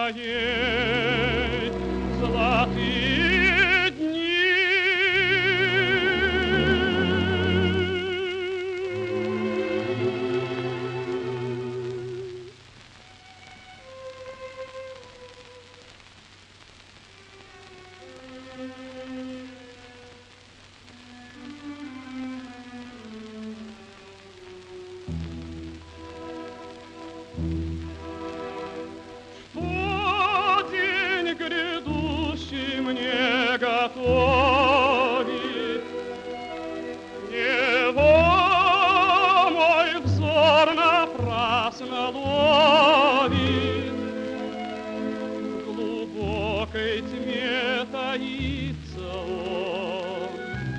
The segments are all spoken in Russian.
моей золотые дни. Мне готовит его мой взор напрасно ловит, в глубокой тьме таится он.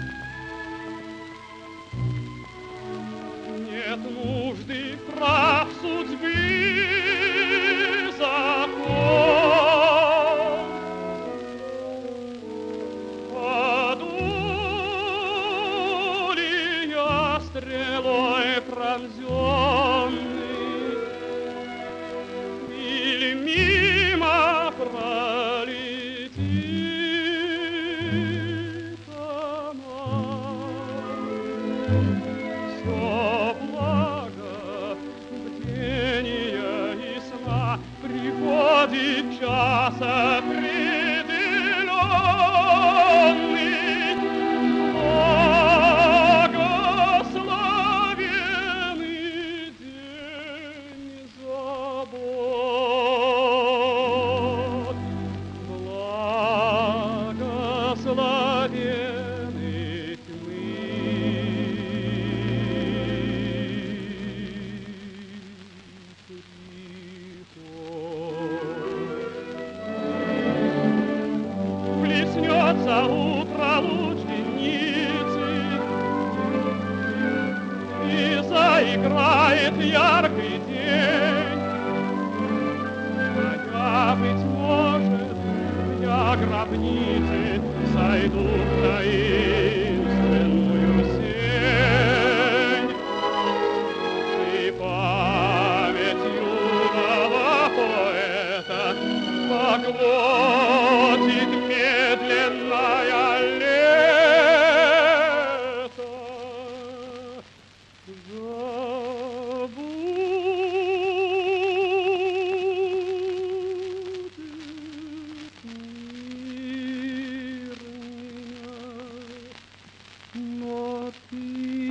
Нет нужды прав судьбы закон. Стрелой пронзенный или мимо пролетит она. Все благо бдения и сна приходит час определенный. Благословенный тьмы. Плеснется утро луч денницы, и заиграет яркий день. А я, быть может, я гробницы сойду в таинственную сень. И память юного поэта поглотит медленное лето. Но ты,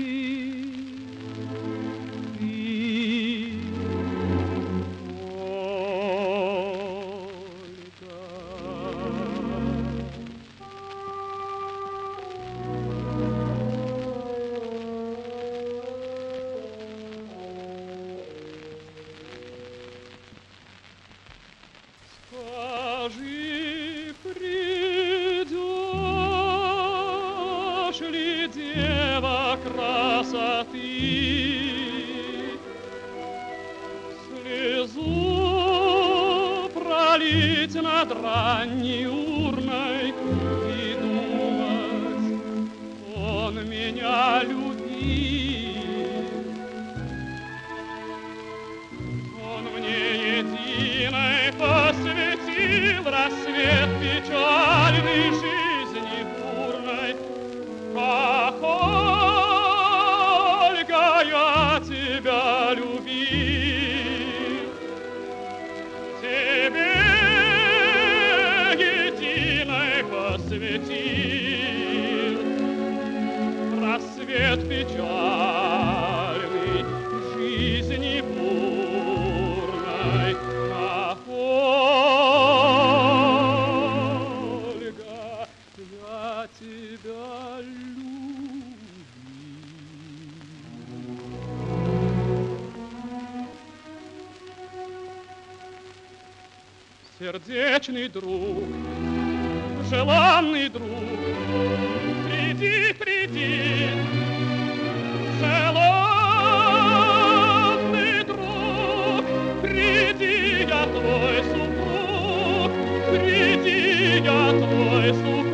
скажи, придешь ли, дева красоты, слезу пролить над ранней урной и думать, он меня любит, он мне единой посвятил рассвет печальной жизни бурной. Ах, Ольга, я тебя любил, тебе единой посвятил рассвет печальной жизни бурной. Ах, Ольга, я тебя любил. Сердечный друг, желанный друг, приди, приди, желанный друг, приди, я твой супруг, приди, я твой супруг.